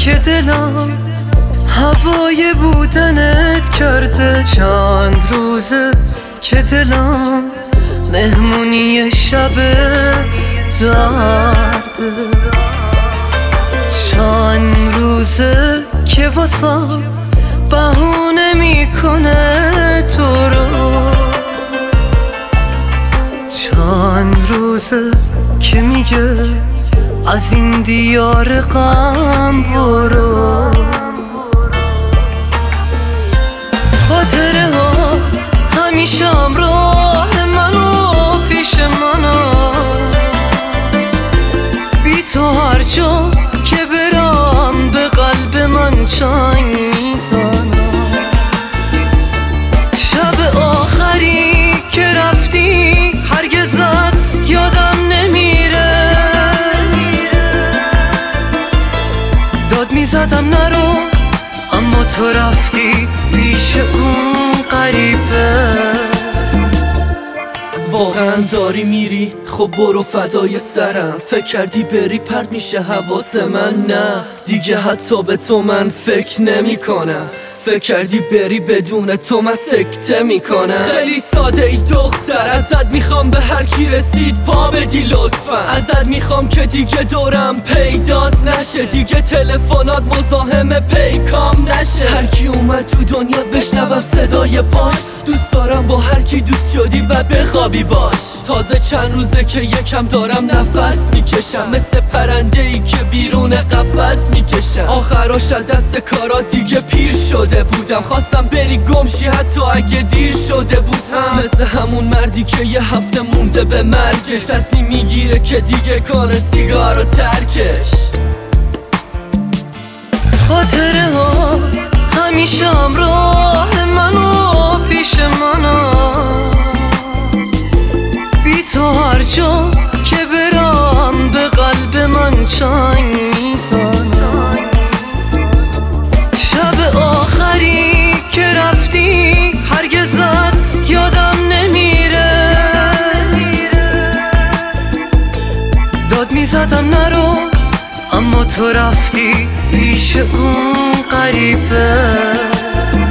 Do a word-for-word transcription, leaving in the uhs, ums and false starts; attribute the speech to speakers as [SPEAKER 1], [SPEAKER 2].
[SPEAKER 1] که دلم هوای بودنت کرده. چند روزه که دلم مهمونی شب درده. چند روزه که واسم بهونه میکنه تو رو. چند روزه که میگه از این دیار غم برو. خاطره هات همیشه همراه منو پیش منم. بی تو هر جا که برم به قلب من چنگ میزنم. شب آخری که رفتی هرگز از یادم نمیره. داد میزدم نرو اما تو رفتی پیش اون غریبه.
[SPEAKER 2] واقعا داری میری؟ خب برو فدای سرم. فکر کردی بری پرت میشه حواس من؟ نه دیگه حتی به تو من فکر نمی کنم. فکر کردی بری بدون تو من سکته میکنم. خیلی ساده ای دختر، ازت میخوام به هر کی رسید پا بدی لطفا. ازت میخوام که دیگه دورم پیدات نشه، دیگه تلفنات مزاحم پیکام نشه. هر کی اومد تو دنیا بشنوم صدای پاش. دوست دارم با هر کی دوست شدی و بخوابی باش. تازه چند روزه که یکم دارم نفس میکشم، مثل پرنده ای که بیرون قفس میکشم. آخراش از دست کارا دیگه پیر شده بودم. خواستم بری گمشی حتی اگه دیر شده بود هم. مثل همون مردی که یه هفته مونده به مرگش، تصمیم میگیره که دیگه کنه سیگارو ترکش.
[SPEAKER 1] خاطره هات همیشه همراه منو پیش منم. بی تو هر جا که برم به قلب من چنگ میزنم. شب آخری که رفتی هرگز از یادم نمیره. داد میزدم نرو اما تو رفتی پیش اون غریبه.